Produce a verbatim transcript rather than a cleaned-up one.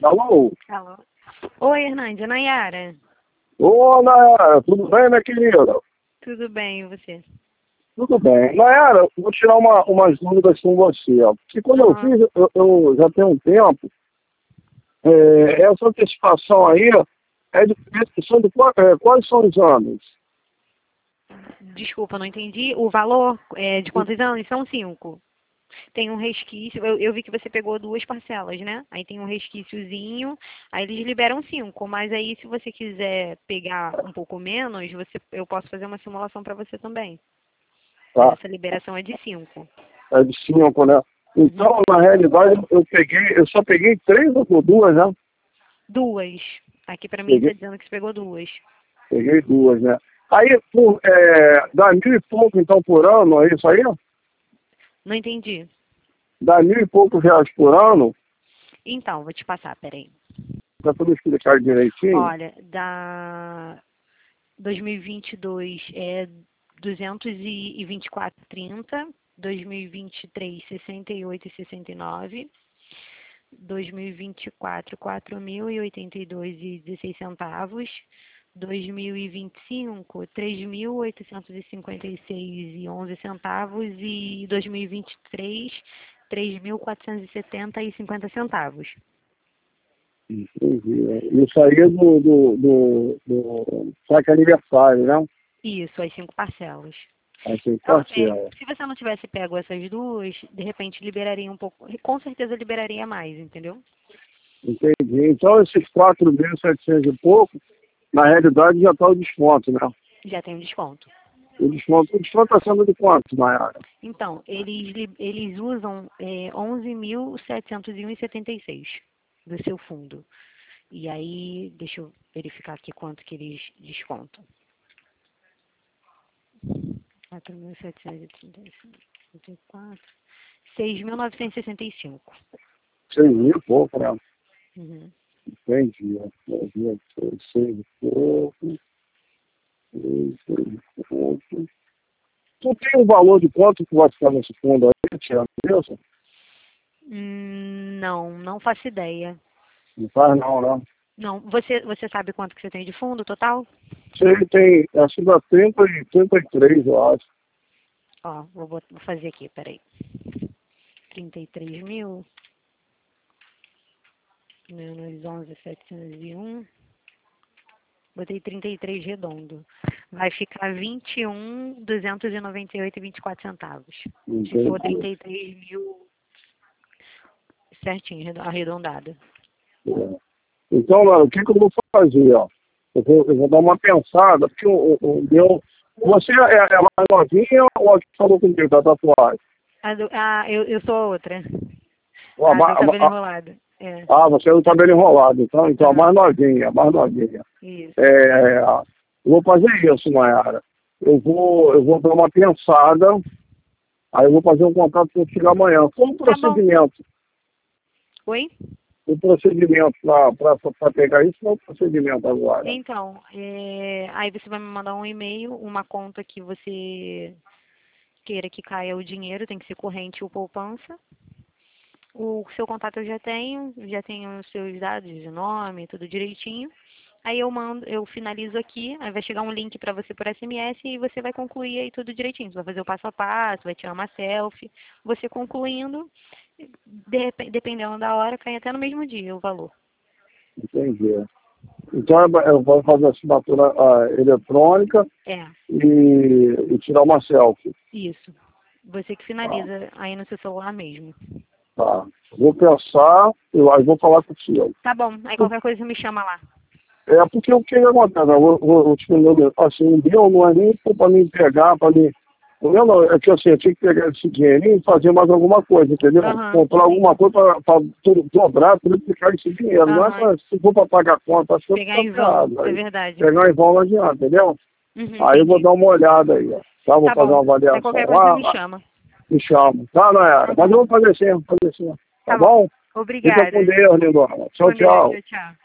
Alô? Alô. Oi, Hernandes, é Nayara. Ô, Nayara, tudo bem, minha querida? Tudo bem, e você? Tudo bem. Nayara, vou tirar uma, umas dúvidas com você. Ó. Porque quando eu Aham. fiz, eu, eu já tenho um tempo, é, essa antecipação aí é de, são de, qua- é, quais são os anos? Desculpa, não entendi. O valor é de quantos anos? São cinco. Tem um resquício, eu, eu vi que você pegou duas parcelas, né? Aí tem um resquíciozinho, aí eles liberam cinco, mas aí se você quiser pegar um pouco menos, você, eu posso fazer uma simulação para você também. Mas Tá? essa liberação é de cinco. É de cinco, né? Uhum. Então, na realidade, eu peguei, eu só peguei três ou duas, né? Duas. Aqui para mim está Peguei, dizendo que você pegou duas. peguei duas, né? Aí, por, é, dá mil e pouco, então, por ano, é isso aí? Não entendi. Dá mil e poucos reais por ano, Então, vou te passar, peraí. para tudo explicar direitinho. Olha, da dois mil e vinte e dois é duzentos e vinte e quatro e trinta, dois mil e vinte e três sessenta e oito e sessenta e nove, dois mil e vinte e quatro quatro mil e oitenta e dois e dezesseis centavos, dois mil e vinte e cinco três mil oitocentos e cinquenta e seis e onze centavos e dois mil e vinte e três três mil quatrocentos e setenta e cinquenta centavos. Entendi. Isso aí é do, do, do, do saque aniversário, né? Isso, as cinco parcelas. Assim, Então, é, parcela. se você não tivesse pego essas duas, de repente liberaria um pouco, com certeza liberaria mais, entendeu? Entendi. Então, esses quatro mil e setecentos e pouco, na realidade, já está o desconto, né? Já tem um desconto. O desconto, o desconto está sendo de quanto, Mayara? Então, eles, li- eles usam é, onze mil setecentos e um e setenta e seis do seu fundo. E aí, deixa eu verificar aqui quanto que eles descontam. quatro mil setecentos e trinta e cinco, trinta e quatro, seis mil novecentos e sessenta e cinco. Seis mil e pouco, né? Uhum. Entendi. Entendi. Seis e pouco. Seis, seis e pouco. Tu tem um valor de quanto que vai ficar nesse fundo aí, Tiago? Isso? Hum, não, não faço ideia. Não faz não, né? Não, você, você sabe quanto que você tem de fundo total? Se ele tem, acho que dá trinta e trinta e três, eu acho. Ó, vou, bot- vou fazer aqui, peraí. trinta e três mil menos onze mil setecentos e um. Botei trinta e três redondo. Vai ficar vinte e um mil duzentos e noventa e oito e vinte e quatro centavos. Se for Entendi. trinta e três mil certinho, arredo- arredondado. É. Então, mano, o que, que eu vou fazer, ó? Eu vou, eu vou dar uma pensada, porque o, o, o meu... Você é, é mais novinha ou a que falou comigo da tatuagem? A do- ah, eu, eu sou a outra. Ou a, A ma- do cabelo a, a- enrolado. É. ah, você é do cabelo enrolado, então, então a Aham. mais novinha, a mais novinha. Isso. É, eu vou fazer isso, Mayara. Eu vou, eu vou dar uma pensada, aí eu vou fazer um contato com você amanhã. Qual o Tá bom. procedimento? Oi? O procedimento para pegar isso, qual é o procedimento agora? Então, é, aí você vai me mandar um e-mail, uma conta que você queira que caia o dinheiro, tem que ser corrente ou poupança. O seu contato eu já tenho, já tenho os seus dados de nome, tudo direitinho. Aí eu mando, eu finalizo aqui, aí vai chegar um link para você por S M S e você vai concluir aí tudo direitinho. Você vai fazer o passo a passo, vai tirar uma selfie. Você concluindo, de repe- dependendo da hora, cai até no mesmo dia o valor. Entendi. Então eu eu vou fazer a assinatura ah, eletrônica É, e, e tirar uma selfie. isso. Você que Tá, finaliza aí no seu celular mesmo. tá. Vou pensar, eu aí vou falar com o senhor. Tá bom, aí qualquer coisa me chama lá. É porque o que acontece? Eu vou, vou, vou te mandar assim, um dia não é nem para me pegar, para me. Não, não, é que assim, eu tinha que pegar esse dinheirinho e fazer mais alguma coisa, entendeu? Aham, Comprar alguma entendi. coisa para dobrar, triplicar esse dinheiro. Não é Aham, pra, se for para pagar conta, acho que eu pegar tô em vão, ferrado. é Aí, verdade. pegar em vão não adianta, entendeu? Uhum, Aí eu vou entendi. dar uma olhada aí, ó. Tá? Vou Tá fazer bom, uma aí avaliação qualquer coisa lá, me chama. me chamo. Tá, Nayara? Tá Mas eu bom, vou fazer sim, vou fazer sim. Tá tá bom. bom? Fica com Obrigada. Deus, lindona. Tchau, Com Deus, tchau. tchau, tchau.